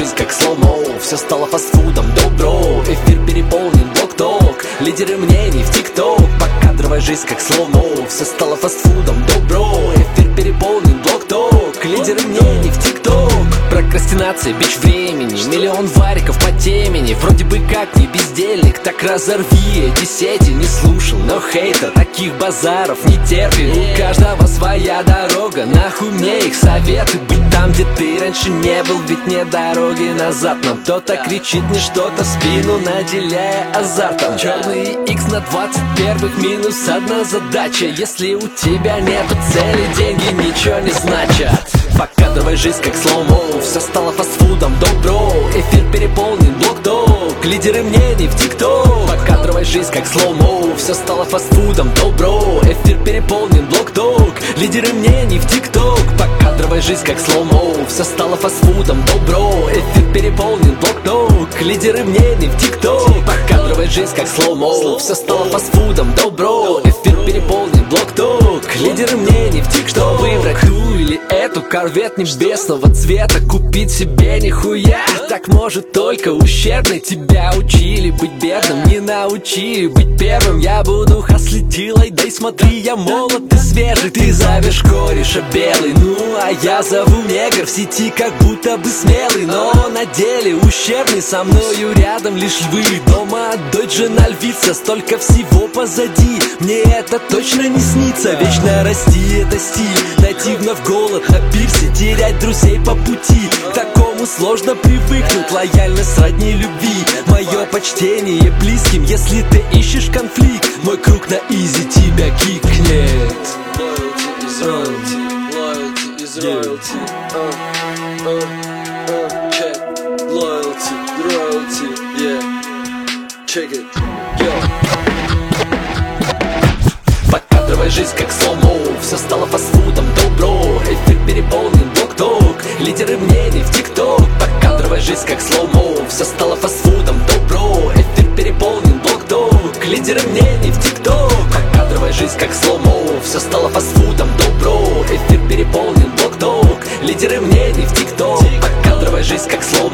жизнь как слоумо, все стало фастфудом, добро. Эфир переполнен, блок-ток, лидеры мнений в тикток. Покадровая жизнь как слоумо, все стало фастфудом, добро. Эфир переполнен, блок-ток, лидеры мнений в тикток. Прокрастинация, бич времени, миллион вариков по темени. Вроде бы как не бездельник, так разорви эти сети. Не слушал, но хейтер таких базаров не терпит. У каждого своя дорога, нахуй мне их советы. Быть там, где ты раньше не был, ведь нет дороги назад. Нам кто-то кричит мне что-то в спину, наделяя азартом. Черный X на 21-х, минус одна задача. Если у тебя нету цели, деньги ничего не значат. Покадровая жизнь как слоумо, все стало фастфудом, добро. Эфир переполнен, блок-ток, лидеры мнений в тикток. Покадровая жизнь как слоумо, все стало фастфудом, добро. Эфир переполнен, блок-ток, лидеры мнений в тикток. Покадровая жизнь как слоумо, все стало фастфудом, добро. Эфир переполнен, блок-ток, лидеры мнений в тикток. Покадровая жизнь как слоумо, все стало фастфудом, добро. Эфир переполнен, блок-ток, лидеры мнений в тикток. Что выбрать, ту или эту корвет небесного цвета? Купить себе нихуя, так может только ущербный. Тебя учили быть бедным, не научили быть первым. Я буду хаслить дилой, дай смотри, я молод и свежий. Ты зовешь кореша белый, ну а я зову негр в сети, как будто бы смелый, но на деле ущербный. Со мною рядом лишь львы, дома дочь, жена львица. Столько всего позади, мне это точно не снится. Вечно расти, это стиль, нативно в голод на пирсе. Терять друзей по пути, к такому сложно привыкнуть. Лояльность сродни любви, мое почтение близким. Если ты ищешь конфликт, мой круг на изи тебя кикнет. Loyalty is royalty. Check. Loyalty, yeah. Check it, yo. Покадровая жизнь как слоумо, все стало фастфудом, добро. Эфир переполнен, блок-ток, лидеры мнений в тикток. Покадровая жизнь как слоумо, все стало фастфудом, добро. Эфир переполнен, блок-ток, лидеры мнений в тикток. Покадровая жизнь как слоумо, все стало фастфудом, добро. Эфир переполнен, блок-ток, лидеры мнений в тикток. Покадровая жизнь как слоумо.